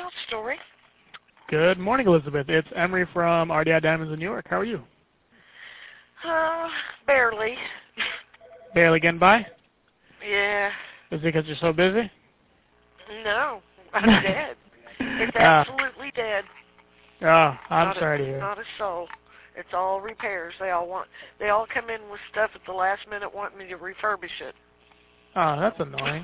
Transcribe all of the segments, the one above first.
House Story. Good morning, Elizabeth. It's Emery from RDI Diamonds in New York. How are you? Barely. Barely getting by? Yeah. Is it because you're so busy? No, I'm dead. It's absolutely dead. Oh, I'm sorry to hear. Not a soul. It's all repairs. They all come in with stuff at the last minute wanting me to refurbish it. Oh, that's annoying.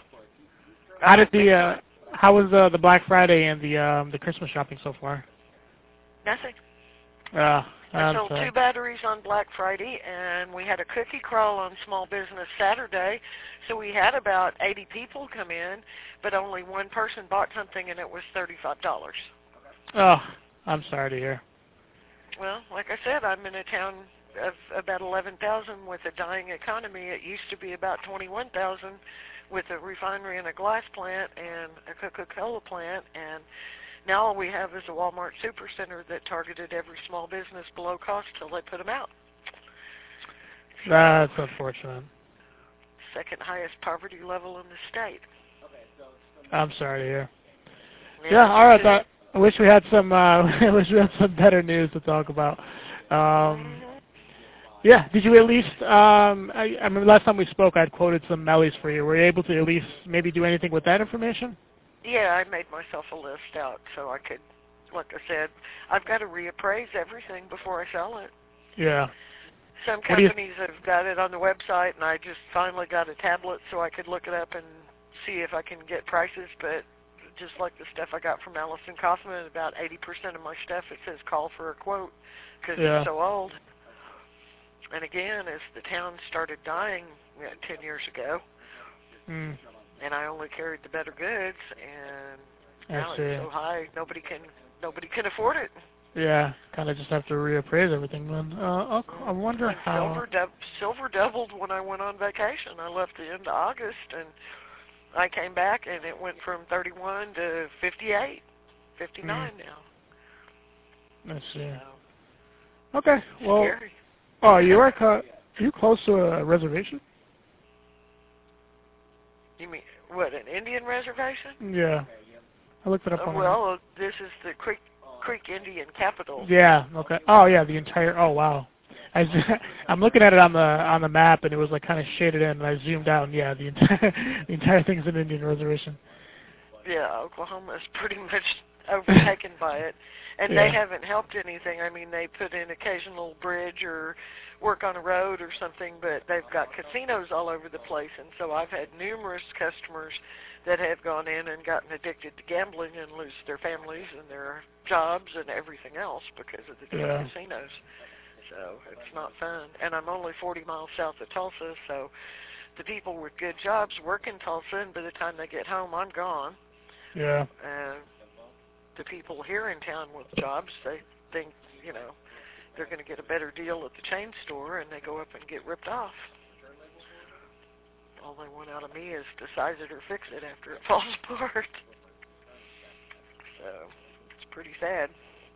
How was the Black Friday and the Christmas shopping so far? Nothing. I sold 2 batteries on Black Friday, and we had a cookie crawl on Small Business Saturday, so we had about 80 people come in, but only one person bought something, and it was $35. Oh, I'm sorry to hear. Well, like I said, I'm in a town of about 11,000 with a dying economy. It used to be about 21,000 with a refinery and a glass plant and a Coca-Cola plant, and now all we have is a Walmart Supercenter that targeted every small business below cost till they put them out. That's unfortunate. Second highest poverty level in the state. I'm sorry to hear. Yeah, all right. I wish we had some. I wish we had some better news to talk about. Yeah. Did you at least? I remember last time we spoke, I'd quoted some Mellies for you. Were you able to at least maybe do anything with that information? Yeah, I made myself a list out so I could, like I said, I've got to reappraise everything before I sell it. Yeah. Some companies have got it on the website, and I just finally got a tablet so I could look it up and see if I can get prices, but just like the stuff I got from Allison Kaufman, about 80% of my stuff, it says call for a quote because it's so old. And again, as the town started dying 10 years ago, and I only carried the better goods, and now it's so high, nobody can afford it. Yeah, kind of just have to reappraise everything then. I wonder how... Silver doubled when I went on vacation. I left the end of August, and I came back, and it went from 31 to 58, 59 now. I see. So, okay, well... Scary. Oh, are you close to a reservation? You mean, what, an Indian reservation? Yeah. I looked it up on well, this is the Creek Indian capital. Yeah, okay. Oh, yeah, the entire, oh, wow. I'm looking at it on the map, and it was like kind of shaded in, and I zoomed out, and yeah, the entire thing's an Indian reservation. Yeah, Oklahoma is pretty much overtaken by it. And they haven't helped anything. I mean, they put in occasional bridge or work on a road or something, but they've got casinos all over the place. And so I've had numerous customers that have gone in and gotten addicted to gambling and lose their families and their jobs and everything else because of the damn casinos. So it's not fun. And I'm only 40 miles south of Tulsa, so the people with good jobs work in Tulsa, and by the time they get home, I'm gone. Yeah. The people here in town with jobs, they think, they're going to get a better deal at the chain store, and they go up and get ripped off. All they want out of me is to size it or fix it after it falls apart. So it's pretty sad.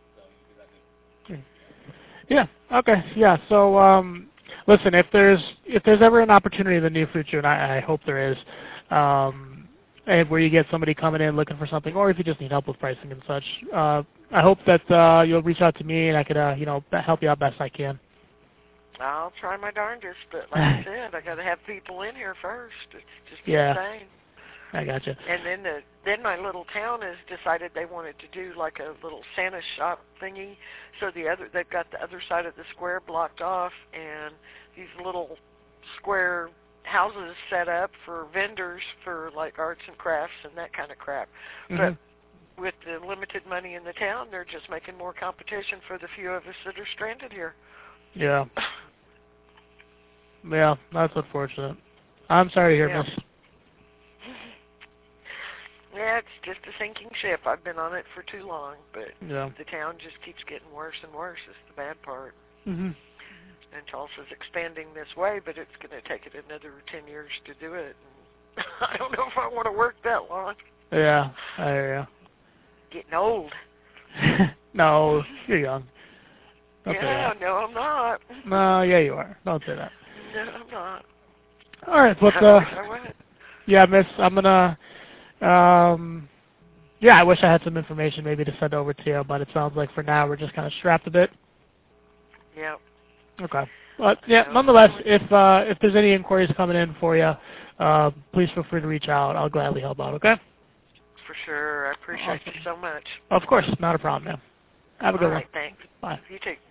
Yeah. Okay. Yeah. So, listen, if there's ever an opportunity in the near future, and I hope there is, and where you get somebody coming in looking for something, or if you just need help with pricing and such, I hope that you'll reach out to me and I could, help you out best I can. I'll try my darndest, but like I said, I got to have people in here first. It's just insane. I gotcha. And then my little town has decided they wanted to do like a little Santa shop thingy. So they've got the other side of the square blocked off, and these little square houses set up for vendors for like arts and crafts and that kind of crap. But with the limited money in the town, they're just making more competition for the few of us that are stranded here. Yeah. Yeah, that's unfortunate. I'm sorry to hear, miss. Yeah, it's just a sinking ship. I've been on it for too long, but the town just keeps getting worse and worse. Is the bad part. And Tulsa's expanding this way, but it's going to take it another 10 years to do it. And I don't know if I want to work that long. Yeah, I hear you. Getting old. No, you're young. No, I'm not. No, yeah, you are. Don't say that. No, I'm not. All right, but I wish I would. Yeah, miss, I'm gonna Yeah, I wish I had some information maybe to send over to you, but it sounds like for now we're just kind of strapped a bit. Yeah. Okay. But yeah, nonetheless, if there's any inquiries coming in for you, please feel free to reach out. I'll gladly help out. Okay. For sure. I appreciate you so much. Of course, not a problem, man. Have a good one. All right, thanks. Bye. You too.